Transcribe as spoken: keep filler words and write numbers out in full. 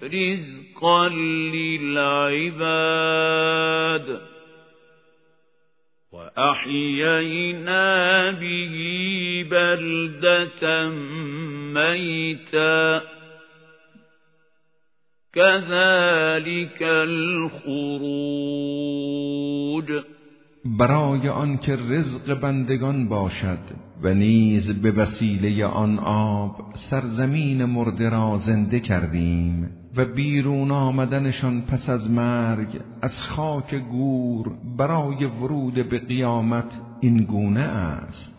رزقا للعباد وأحيينا به بلدة ميتا كذلك الخروج. برای آن که رزق بندگان باشد و نیز به وسیله آن آب سرزمین مرده را زنده کردیم و بیرون آمدنشان پس از مرگ از خاک گور برای ورود به قیامت این گونه است.